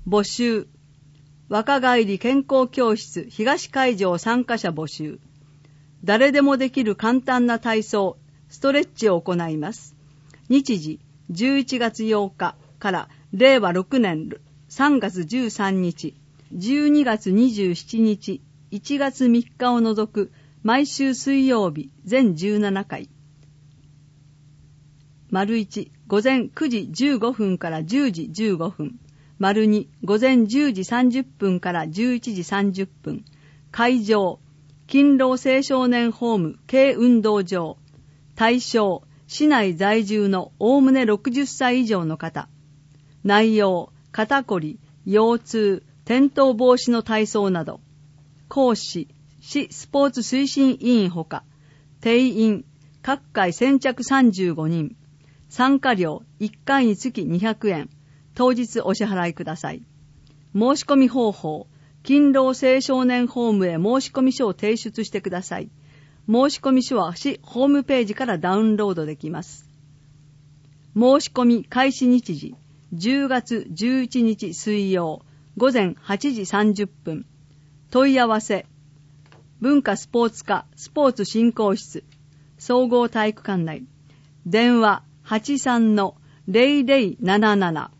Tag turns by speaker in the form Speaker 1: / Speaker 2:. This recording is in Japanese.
Speaker 1: 募集。若返り健康教室東会場参加者募集。誰でもできる簡単な体操、ストレッチを行います。日時、11月8日から令和6年3月13日、12月27日、1月3日を除く毎週水曜日全17回。丸1、午前9時15分から10時15分。丸2、午前10時30分から11時30分。会場、勤労青少年ホーム軽運動場。対象、市内在住のおおむね60歳以上の方。内容、肩こり、腰痛、転倒防止の体操など。講師、市スポーツ推進委員ほか。定員、各回先着35人。参加料、1回につき200円。当日お支払いください。申し込み方法、勤労青少年ホームへ申し込み書を提出してください。申し込み書は市ホームページからダウンロードできます。申し込み開始日時、10月11日水曜、午前8時30分。問い合わせ、文化スポーツ課スポーツ振興室、総合体育館内。電話 83-0077